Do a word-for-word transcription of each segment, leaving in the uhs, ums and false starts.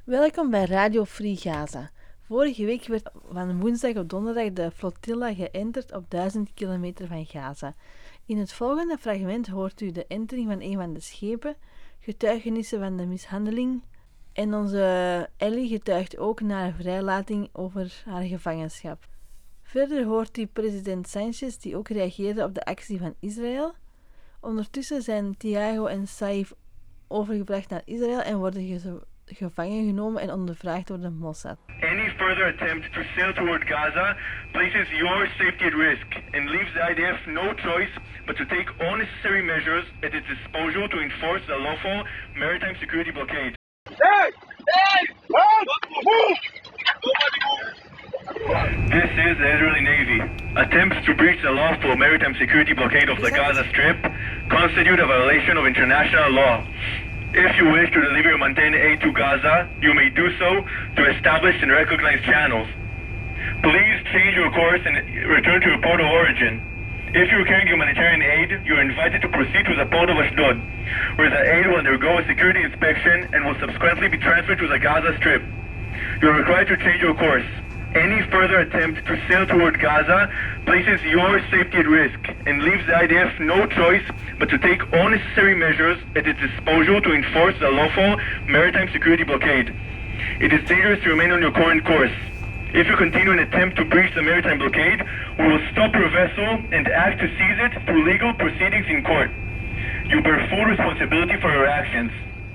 Welkom bij Radio Free Gaza. Vorige week werd van woensdag op donderdag de flotilla geënterd op duizend kilometer van Gaza. In het volgende fragment hoort u de entering van een van de schepen, getuigenissen van de mishandeling en onze Ellie getuigt ook naar vrijlating over haar gevangenschap. Verder hoort u president Sanchez die ook reageerde op de actie van Israël. Ondertussen zijn Thiago en Saif overgebracht naar Israël en worden ge- gevangen genomen en ondervraagd door de Mossad. Any further attempt to sail toward Gaza places your safety at risk and leaves the I D F no choice but to take all necessary measures at its disposal to enforce the lawful maritime security blockade. Hey! Hey! Move! Nobody move! This is the Israeli Navy. Attempts to breach the lawful maritime security blockade of the Gaza Strip constitute a violation of international law. If you wish to deliver humanitarian aid to Gaza, you may do so through established and recognized channels. Please change your course and return to your port of origin. If you're carrying humanitarian aid, you're invited to proceed to the port of Ashdod, where the aid will undergo a security inspection and will subsequently be transferred to the Gaza Strip. You're required to change your course. Any further attempt to sail toward Gaza places your safety at risk and leaves the I D F no choice but to take all necessary measures at its disposal to enforce the lawful maritime security blockade. It is dangerous to remain on your current course. If you continue an attempt to breach the maritime blockade, we will stop your vessel and act to seize it through legal proceedings in court. You bear full responsibility for your actions.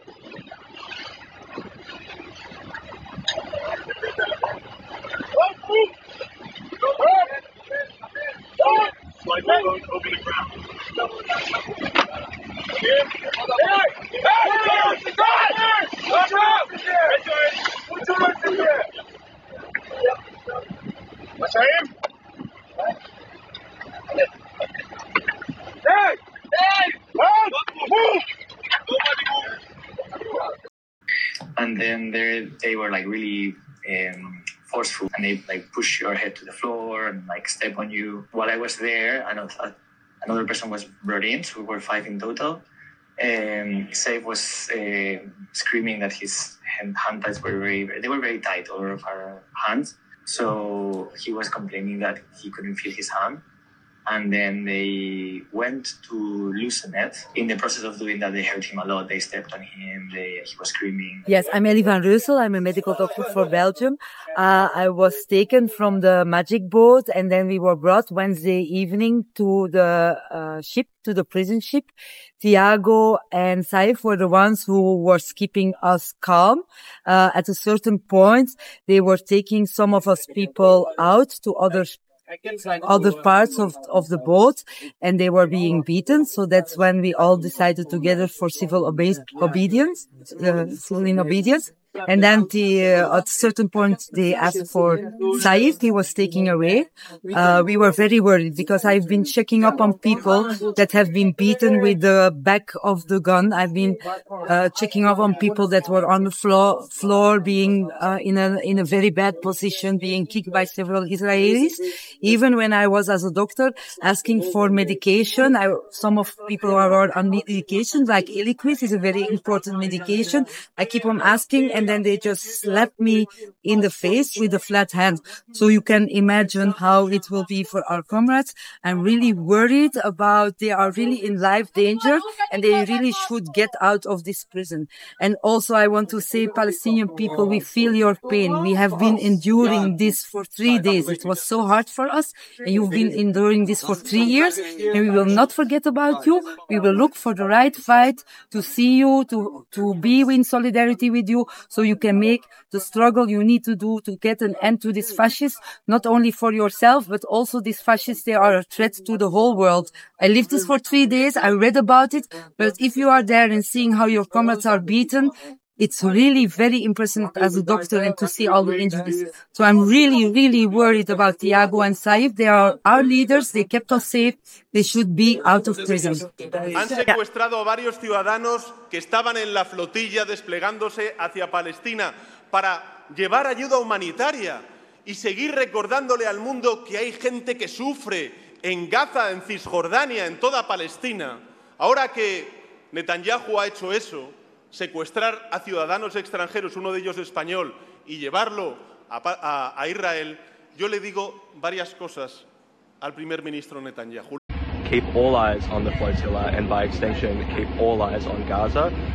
Slide the boat over the ground. What's him? Hey! Hey! Move! Move! Nobody move! And then they they were like really um, forceful, and they like push your head to the floor and like step on you. While I was there, another another person was brought in, so we were five in total. Um, Saif was uh, screaming that his hand, hand ties were very, they were very tight, all of our hands. So he was complaining that he couldn't feel his hand. And then they went to loosen it. In the process of doing that, they hurt him a lot. They stepped on him. They, he was screaming. Yes, I'm Ellie van Reusel. I'm a medical doctor for Belgium. Uh, I was taken from the magic boat, and then we were brought Wednesday evening to the uh, ship, to the prison ship. Thiago and Saif were the ones who were keeping us calm. Uh, at a certain point, they were taking some of us people out to other other parts of, of the boat, and they were being beaten. So that's when we all decided together for civil obe- obedience, uh, civil obedience. And then the, uh, at a certain point, they asked for Saif. He was taken away. Uh, we were very worried because I've been checking up on people that have been beaten with the back of the gun. I've been uh, checking up on people that were on the floor, floor being uh, in a in a very bad position, being kicked by several Israelis. Even when I was as a doctor asking for medication, I, some of people are on medication, like Eliquis is a very important medication. I keep on asking, and then they just slap me in the face with a flat hand. So you can imagine how it will be for our comrades. I'm really worried about, they are really in life danger, and they really should get out of this prison. And also I want to say, Palestinian people, we feel your pain. We have been enduring this for three days. It was so hard for us, and you've been enduring this for three years, and we will not forget about you. We will look for the right fight to see you, to, to be in solidarity with you, so you can make the struggle you need to do to get an end to these fascists, not only for yourself, but also these fascists, they are a threat to the whole world. I lived this for three days. I read about it, but if you are there and seeing how your comrades are beaten, it's really very impressive as a doctor and to see all the injuries. So I'm really, really worried about Thiago and Saif. They are our leaders. They kept us safe. They should be out of prison. Han secuestrado a varios ciudadanos que estaban en la flotilla desplegándose hacia Palestina para llevar ayuda humanitaria y seguir recordándole al mundo que hay gente que sufre en Gaza, en Cisjordania, en toda Palestina. Ahora que Netanyahu ha hecho eso, secuestrar a ciudadanos extranjeros, uno de ellos español, y llevarlo a, a, a Israel, yo le digo varias cosas al primer ministro Netanyahu. Keep all eyes on the flotilla and by extension keep all eyes on Gaza